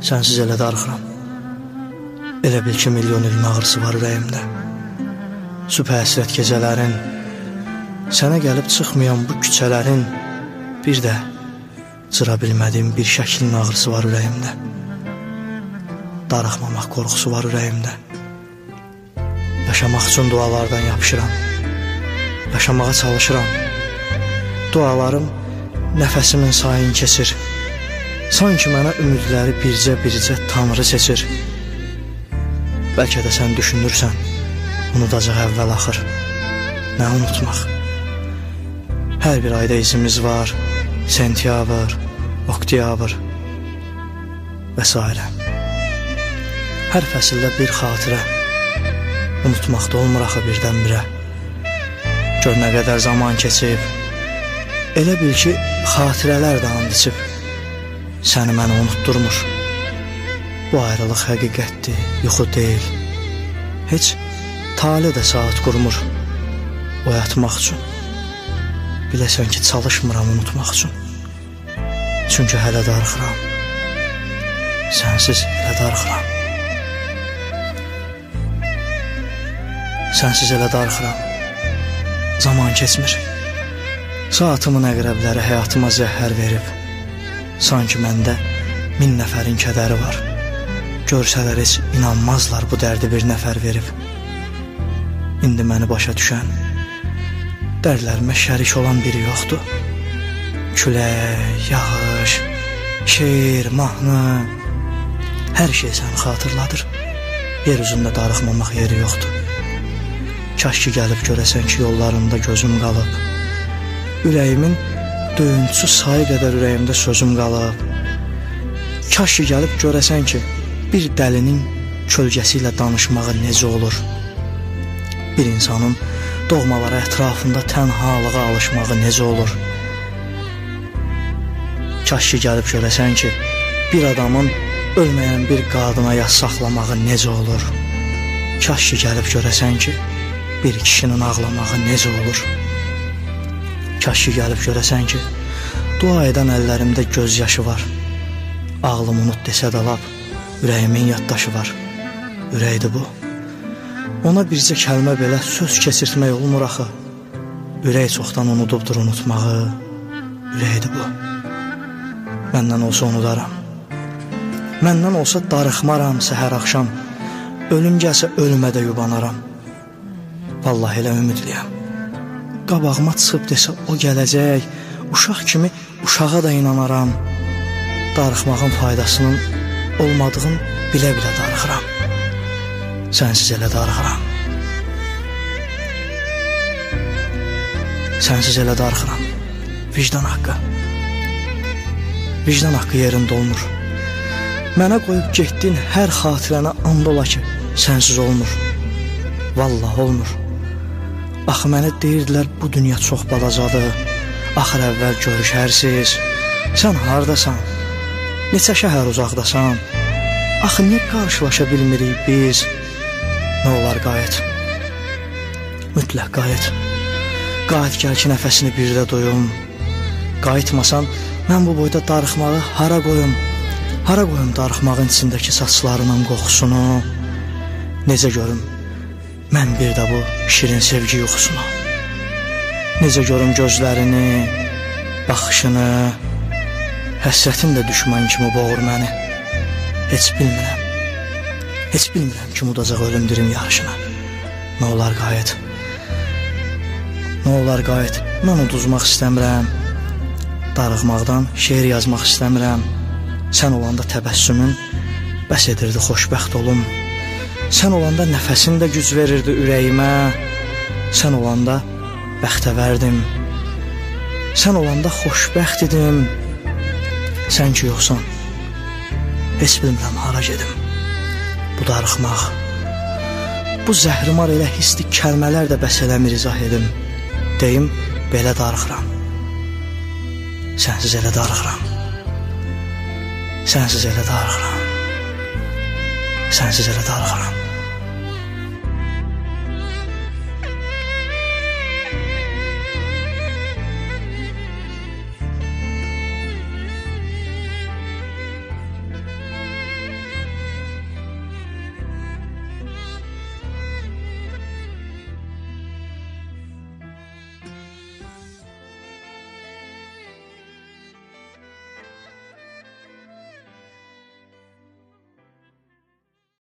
Sənsiz elə darıxıram. Elə bil ki, milyon ilin ağrısı var ürəyimdə. Sübh həsrət gecələrin, sənə gəlib çıxmayan bu küçələrin, bir də cıra bilmədiyim bir şəklin ağrısı var ürəyimdə. Darıxmamaq qorxusu var ürəyimdə. Yaşamaq üçün dualardan yapışıram. Yaşamağa çalışıram. Dualarım nəfəsimin sayını keçir. Sanki mənə ümidləri bircə-bircə Tanrı seçir. Bəlkə də sən düşünürsən, unudacaq əvvəl axır. Nə unutmaq? Hər bir ayda izimiz var. Sentyabr, oktyabr və s. Hər fəsildə bir xatirə. Unutmaq da olmur axı birdən-birə. Gör nə qədər zaman keçib. Elə bil ki, xatirələr də and içib. Səni mənə unutdurmur. Bu ayrılıq həqiqətdir, yuxu deyil. Heç tale də saat qurmur oyatmaq üçün. Biləsən ki, çalışmıram unutmaq üçün. Çünki hələ darıxıram. Sənsiz elə darıxıram. Sənsiz elə darıxıram. Zaman keçmir. Saatımın əqrəbləri həyatıma zəhər verib. Sanki məndə 1000 nəfərin kədəri var. Görsələr heç inanmazlar bu dərdi bir nəfər verib. İndi məni başa düşən, dərdlərimə şərik olan biri yoxdur. Külək, yağış, şeir, mahnı, hər şey səni xatırladır. Yer üzündə darıxmamaq yeri yoxdur. Kaş ki gəlib görəsən ki, yollarında gözüm qalıb. Ürəyimin döyüntüsü sayı qədər ürəyimdə sözüm qalıb. Kaş ki gəlib görəsən ki, bir dəlinin kölgəsi ilə danışmağı necə olur. Bir insanın doğmaları ətrafında tənhalığa alışmağı necə olur. Kaş ki gəlib görəsən ki, bir adamın ölməyən bir qadına yas saxlamağı necə olur. Kaş ki gəlib görəsən ki, bir kişinin ağlamağı necə olur. Kaş ki gəlib görəsən ki, dua edən əllərimdə göz yaşı var. Ağlım unut desə də lap, ürəyimin yaddaşı var. Ürəkdir bu. Ona bircə kəlmə belə söz keçirtmək olmur axı. Ürək çoxdan unudubdur unutmağı. Ürəkdir bu. Məndən olsa unudaram. Məndən olsa darıxmaram səhər axşam. Ölüm gəlsə ölümə də yubanaram. Vallahi elə ümidliyəm. Qabağıma çıxıb desə o gələcək. Uşaq kimi uşağa da inanaram. Darıxmağın faydasının olmadığını bilə-bilə darıxıram. Sənsiz elə darıxıram. Sənsiz elə darıxıram. Vicdan haqqı. Vicdan haqqı yerində olmur. Mənə qoyub getdin hər xatirənə and ola ki, sənsiz olmur. Vallahi olmur. Axı mənə deyirdilər bu dünya çox balacadır. Axır əvvəl görüşərsiz. Sən hardasan? Neçə şəhər uzaqdasan? Axı niyə qarşılaşa bilmirik biz? Nə olar qayıt? Mütləq qayıt. Qayıt gəl ki, nəfəsini birdə doyum. Qayıtmasan, mən bu boyda darıxmağı hara qoyum? Hara qoyum darıxmağın içindəki saçlarının qoxusunu? Necə görüm? Mən bir də bu şirin sevgi yuxusunu. Necə görüm gözlərini, baxışını. Həsrətin də düşman kimi boğur məni. Heç bilmirəm. Heç bilmirəm kim udacaq ölüm dirim yarışına. Nə olar qayıt? Nə olar qayıt? Mən uduzmaq istəmirəm. Darıxmaqdan şeir yazmaq istəmirəm. Sən olanda təbəssümün bəs edirdi xoşbəxt olum. Sən olanda nəfəsin də güc verirdi ürəyimə. Sən olanda bəxtəvərdim. Sən olanda xoşbəxt idim. Sən ki yoxsan, heç bilmirəm hara gedim. Bu darıxmaq, bu zəhrimar elə hisli kəlmələr də bəs eləmir izah edim. Deyim, belə darıxıram. Sənsiz elə darıxıram. Sənsiz elə darıxıram. Sənsiz elə darıxıram.